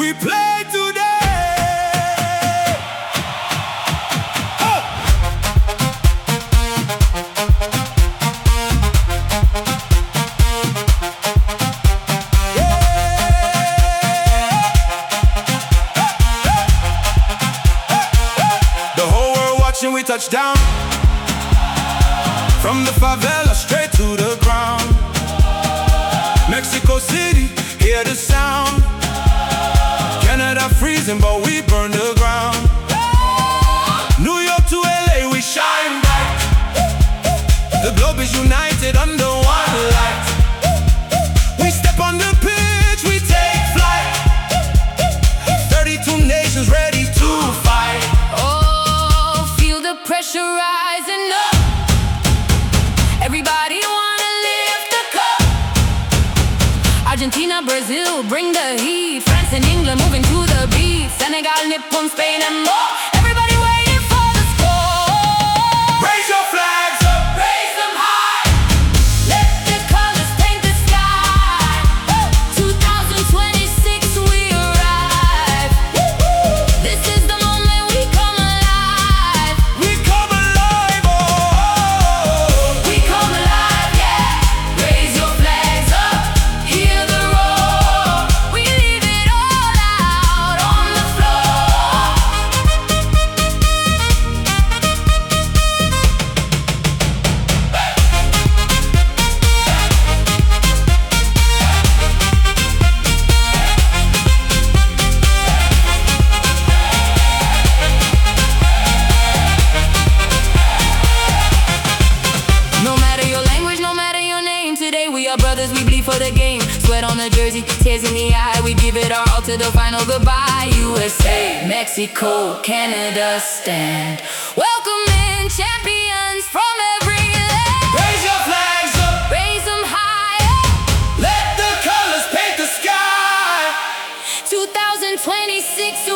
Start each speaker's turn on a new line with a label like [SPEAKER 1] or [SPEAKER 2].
[SPEAKER 1] we play today. The whole world watching, we touch down. From the favela straight to the ground. Mexico City, hear the sound. Canada freezing, but we burn the ground. New York to LA, we shine bright. The globe is united under one light. We step on the pitch, we take flight. 32 nations ready to fight.
[SPEAKER 2] Oh, feel the pressure rising up. Everybody wanna lift the cup. Argentina, Brazil, bring the heat. France and England moving to the beat. Senegal, Nippon, Spain and more. Everybody waiting for the score.
[SPEAKER 1] Raise your flags up,
[SPEAKER 2] Raise them high. Let the colors paint the sky. 2026 we arrive. This is the moment we come alive.
[SPEAKER 1] we come alive, oh.
[SPEAKER 2] We come alive, yeah. Raise your flags up, hear the roar. We leave it all out on the floor. No matter your language, no matter your name, today we are brothers, we bleed for the game. Sweat on the jersey, tears in the eye, we give it our all to the final goodbye. USA, Mexico, Canada stand. Welcoming champions from every land.
[SPEAKER 1] Raise your flags up,
[SPEAKER 2] Raise them higher.
[SPEAKER 1] let the colors paint the sky.
[SPEAKER 2] 2026